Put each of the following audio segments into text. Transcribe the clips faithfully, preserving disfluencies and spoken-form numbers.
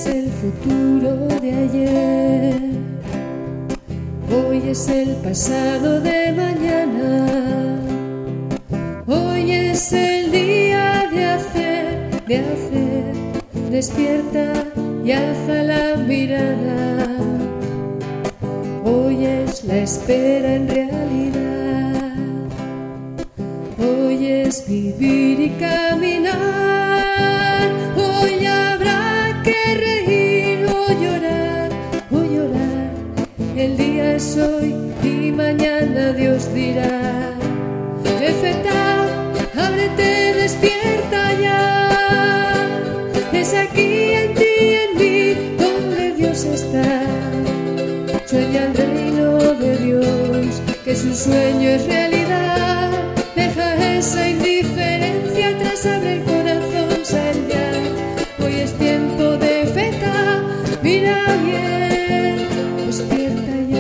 el futuro de ayer, hoy es el pasado de mañana, hoy es el día de hacer, de hacer. Despierta y alza la mirada, hoy es la espera en realidad, hoy es vivir y caminar, hoy habrá que reír o llorar, o llorar, el día es hoy y mañana Dios dirá, Efetá, ábrete, despierta ya, es aquí en ti y en mí donde Dios está, sueña el reino de Dios, que su sueño es realidad, deja esa indiferencia atrás, abre el corazón, sal ya, hoy es tiempo de Efetá, mira bien, despierta ya.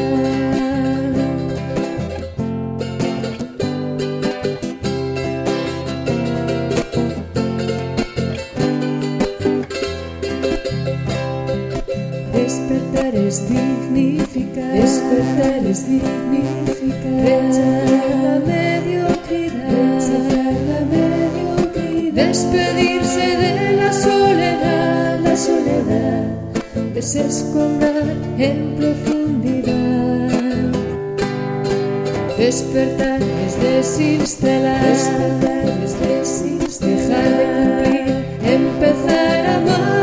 Despertar es dignificar, despertar es dignificar, rechazar la mediocridad, rechazar la mediocridad, despedirse de la soledad, la soledad, desescombrar en profundidad. Despertar es desinstalar, despertar es desinstalar, dejar de cumplir, empezar a amar.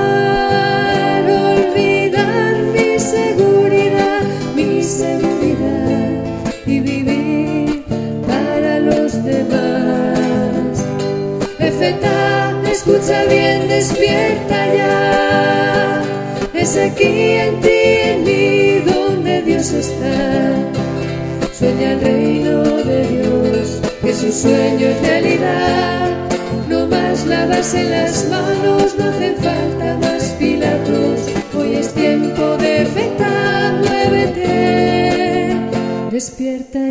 Y vivir para los demás. Efetá, escucha bien, despierta ya, es aquí en ti y en mí donde Dios está, sueña el reino de Dios, que su sueño es realidad, no más lavarse las manos, no hacen falta más Pilatos, hoy es tiempo de Efetá, muévete, despierta